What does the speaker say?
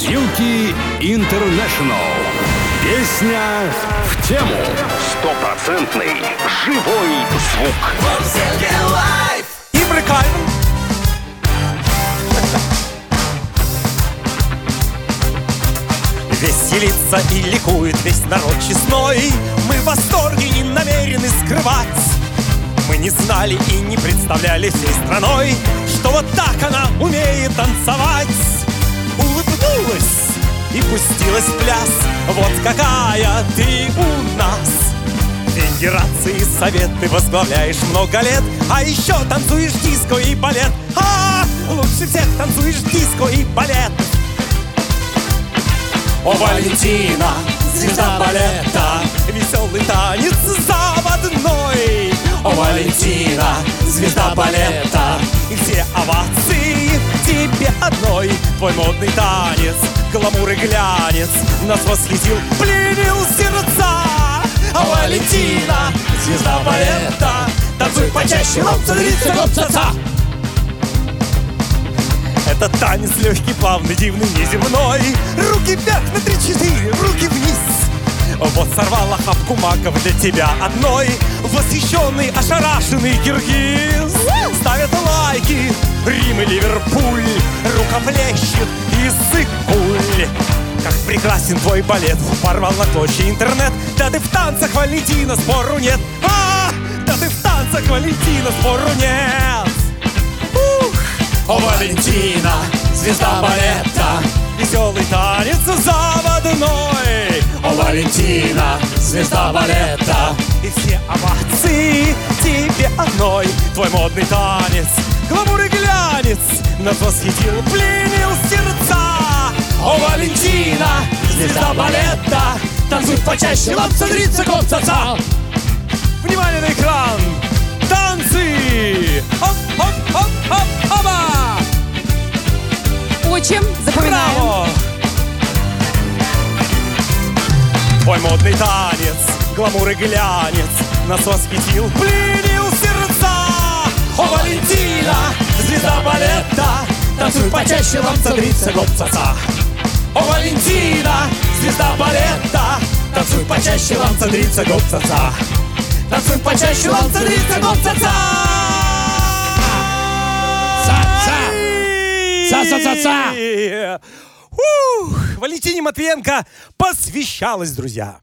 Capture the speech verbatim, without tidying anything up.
Силки Интернешнл. Песня в тему. Стопроцентный живой звук. И прикольно. Веселится и ликует весь народ честной. Мы в восторге не намерены скрывать. Мы не знали и не представляли всей страной, что вот так она умеет танцевать. Улыбнулась и пустилась в пляс. Вот какая ты у нас. Федерации советы возглавляешь много лет, а еще танцуешь диско и балет. А, лучше всех танцуешь диско и балет. О, Валентина, звезда балета, веселый танец заводной. О, Валентина, звезда балета, и все овации тебе одной. Твой модный танец, гламур и глянец нас восхитил, пленил сердца. О, Валентина, звезда балета, танцуй почаще, ломца, дрится, гоп-ца-ца. Это танец легкий, плавный, дивный, неземной. Руки вверх на три-четыре, руки вниз. Вот сорвал охапку маков для тебя одной. Восхищенный, ошарашенный киргиз ставят лайки, Рим и Ливерпуль, рукоплещет Иссык-Куль. Как прекрасен твой балет, порвал на клочья интернет. Да ты в танцах, Валентина, спору нет. А, да ты в танцах, Валентина, спору нет. О, Валентина, звезда балета, веселый танец заводной. О, Валентина, звезда балета, и все овации тебе одной. Твой модный танец, гламур и глянец нас восхитил, пленил сердца. О, Валентина, звезда балета, танцуй почаще, ломца, дрится, гоп-ца-ца. Внимание на экран! Танцы! Оп-оп-оп-оп-оба! Учим, запоминаем. Браво! Твой модный танец, гламур и глянец нас восхитил, пленил сердца. О, Валентина, звезда балета, танцуй почаще, ломца, дрится, гоп-ца-ца. О, Валентина, звезда балета, танцуй почаще, ломца, дрится, гоп-ца-ца. Танцуй почаще, ломца, дрится, гоп-ца-ца. Ца-ца-ца-ца! Ух, Валентине Матвиенко посвящалась, друзья.